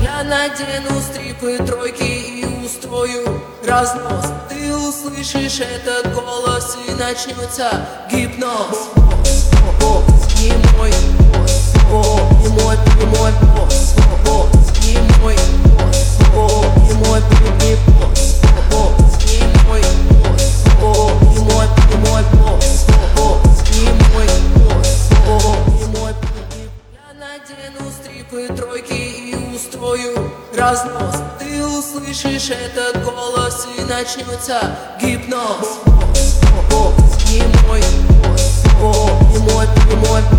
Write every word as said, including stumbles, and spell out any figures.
Я надену стрипы, тройки и устрою разнос. Ты услышишь этот голос и начнется гипноз. О, не мой босс, о, не мой, не мой босс, о, не мой босс, о, не мой, не босс, о, не мой босс, о, не мой, не мой босс, о, не мой босс, о, не мой, не. Я надену стрипы, тройки и устрою разнос. Ты услышишь этот голос и начнется гипноз. О, не мой босс, о, не мой, не мой.